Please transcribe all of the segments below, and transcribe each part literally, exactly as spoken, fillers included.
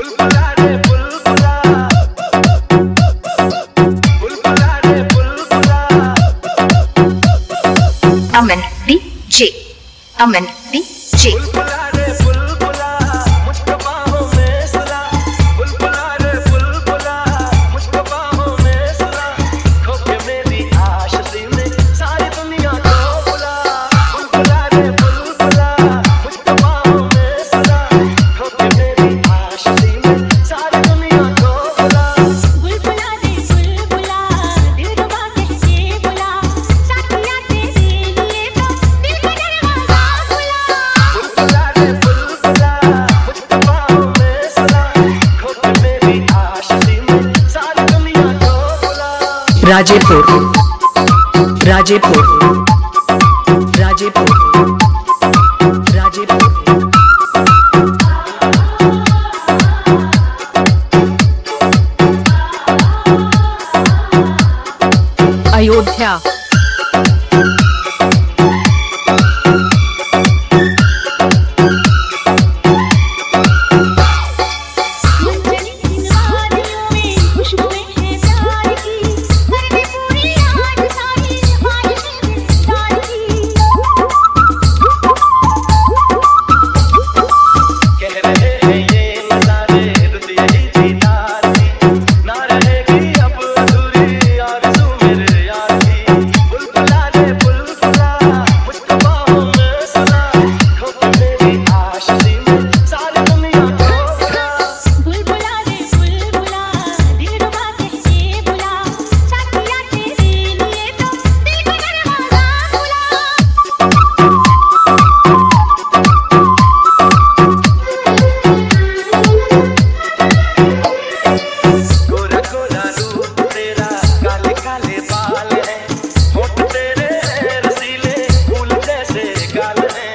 बुलबुला रे बुलबुला, बुलबुला रे बुलबुला। Aman DJ, Aman DJ. बुलबुला रे बुलबुला, मुझको बाहों में सुला। बुलबुला रे बुलबुला, मुझको बाहों में सुला। खो के मेरी आशिकी में सारी दुनिया को बुला। बुलबुला रे बुलबुला, मुझको बाहों में सुला। खो के मेरी आशिकी में सारी दुनिया को बुला। बुलबुला रे बुलबुला, दिलरुबा कहके बुला। साथिया तेरे लिए तो दिल का दरवाजा खुला। बुलबुला रे बुलबुला, मुझको बाहों में सुला। खो के मेरी आशिकी में सारी दुनिया को बुला। राजेपुर, राजेपुर, राजेपुर, राजेपुर। अयोध्या, मुंजरी इन वादियों में खुशबुएं हैं प्यार की। कर दे पूरी आज सारी ख्वाहिशें दिलदार की। कह रहे हैं ये नज़ारे रुत यही दीदार की। ना रहेगी अब अधूरी आरज़ू मेरे यार की। बुलबुला रे बुलबुला, मुझको बाहों में सुला। खो के मेरी आशिकी में सारी दुनिया को बुला। बुलबुला रे बुलबुला, दिलरुबा कहके बुला। साथिया तेरे लिए तो दिल का दरवाजा खुला। गोरा गोरा रूप तेरा, काले काले बाल हैं। होठ तेरे रसीले फूल जैसे गाल हैं।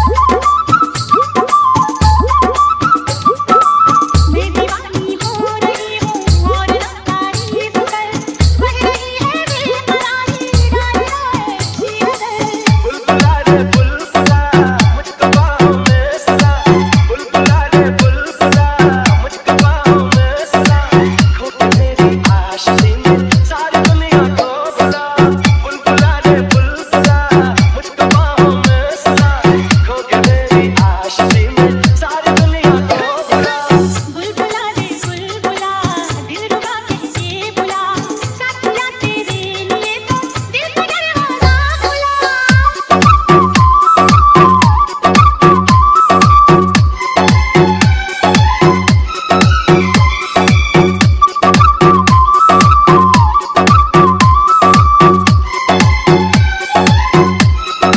मैं दीवानी हो रही हूँ और ना तारीफ कर। बह रही है बेकरारी, डाल रहा है शीरदर। बुलबुला रे बुलबुला, मुझको बाहों में सुला। बुलबुला रे बुलबुला, मुझको बाहों में सुला। खो के मेरी आशिकी में सारी दुनिया को बुला। बुलबुला रे बुलबुला, मुझको बाहों में सुला। खो के मेरी आशिकी में सारी दुनिया को बुला। बुलबुला रे बुलबुला, दिलरुबा कहके बुला। साथिया तेरे लिए तो दिल का दरवाजा खुला।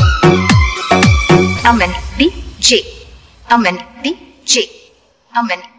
अमन डीजे, अमन डीजे, अमन